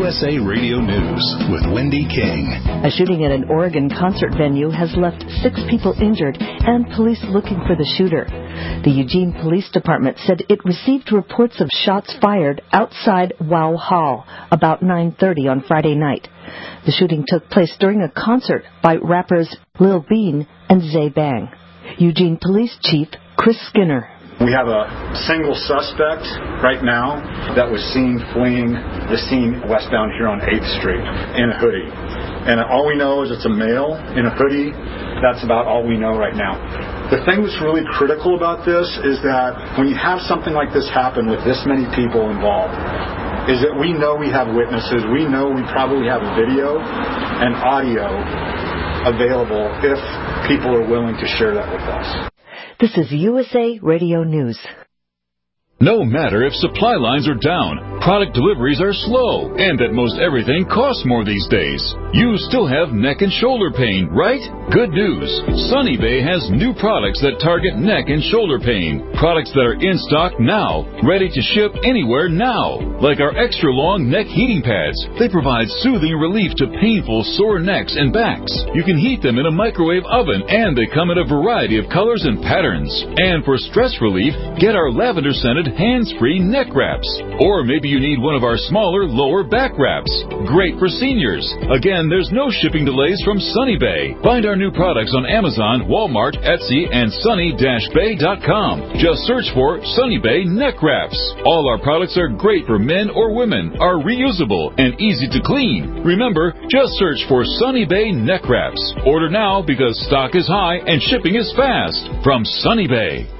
USA Radio News with Wendy King. A shooting at an Oregon concert venue has left 6 people injured and police looking for the shooter. The Eugene Police Department said it received reports of shots fired outside Wow Hall about 9:30 on Friday night. The shooting took place during a concert by rappers Lil Bean and Zay Bang. Eugene Police Chief Chris Skinner. We have a single suspect right now that was seen fleeing the scene westbound here on 8th Street in a hoodie. And all we know is it's a male in a hoodie. That's about all we know right now. The thing that's really critical about this is that when you have something like this happen with this many people involved, is that we know we have witnesses. We know we probably have video and audio available if people are willing to share that with us. This is USA Radio News. No matter if supply lines are down, product deliveries are slow, and that most everything costs more these days, you still have neck and shoulder pain, right? Good news. Sunny Bay has new products that target neck and shoulder pain. Products that are in stock now, ready to ship anywhere now. Like our extra long neck heating pads. They provide soothing relief to painful sore necks and backs. You can heat them in a microwave oven, and they come in a variety of colors and patterns. And for stress relief, get our lavender scented hands-free neck wraps. Or maybe you need one of our smaller lower back wraps. Great for seniors. Again, there's no shipping delays from Sunny Bay. Find our new products on Amazon, Walmart, Etsy, and sunny-bay.com. Just search for Sunny Bay neck wraps. All our products are great for men or women, are reusable, and easy to clean. Remember, just search for Sunny Bay neck wraps. Order now because stock is high and shipping is fast. From Sunny Bay.